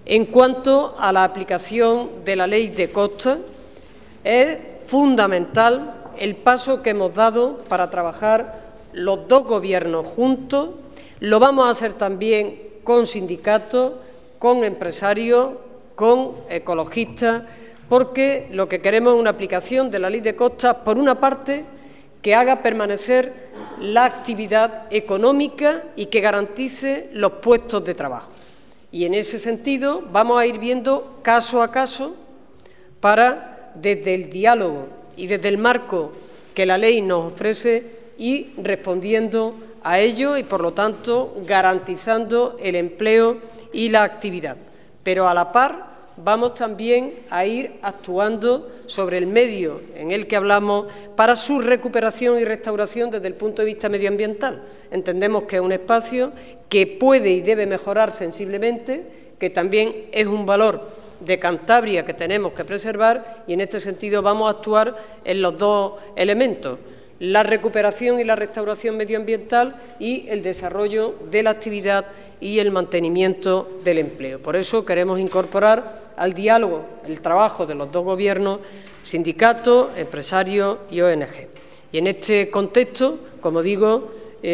En cuanto a la aplicación de la Ley de Costas, es fundamental el paso que hemos dado para trabajar los dos gobiernos juntos. Lo vamos a hacer también con sindicatos, con empresarios, con ecologistas, porque lo que queremos es una aplicación de la Ley de Costas, por una parte, que haga permanecer la actividad económica y que garantice los puestos de trabajo. Y en ese sentido vamos a ir viendo caso a caso para, desde el diálogo y desde el marco que la ley nos ofrece, ir respondiendo a ello y, por lo tanto, garantizando el empleo y la actividad. Pero a la par vamos también a ir actuando sobre el medio en el que hablamos para su recuperación y restauración desde el punto de vista medioambiental. Entendemos que es un espacio que puede y debe mejorar sensiblemente, que también es un valor de Cantabria que tenemos que preservar, y en este sentido vamos a actuar en los dos elementos: la recuperación y la restauración medioambiental y el desarrollo de la actividad y el mantenimiento del empleo. Por eso queremos incorporar al diálogo el trabajo de los dos gobiernos, sindicatos, empresarios y ONG. Y en este contexto, como digo,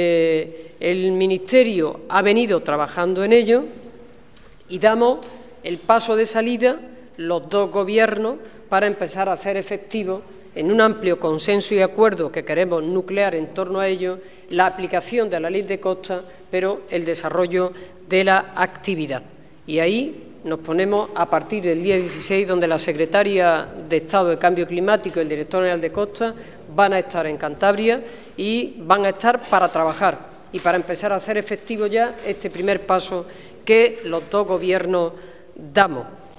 el Ministerio ha venido trabajando en ello y damos el paso de salida, los dos gobiernos, para empezar a hacer efectivo, en un amplio consenso y acuerdo que queremos nuclear en torno a ello, la aplicación de la Ley de Costas, pero el desarrollo de la actividad. Y ahí nos ponemos a partir del día 16, donde la Secretaria de Estado de Cambio Climático y el Director General de Costas van a estar en Cantabria y van a estar para trabajar y para empezar a hacer efectivo ya este primer paso que los dos gobiernos damos.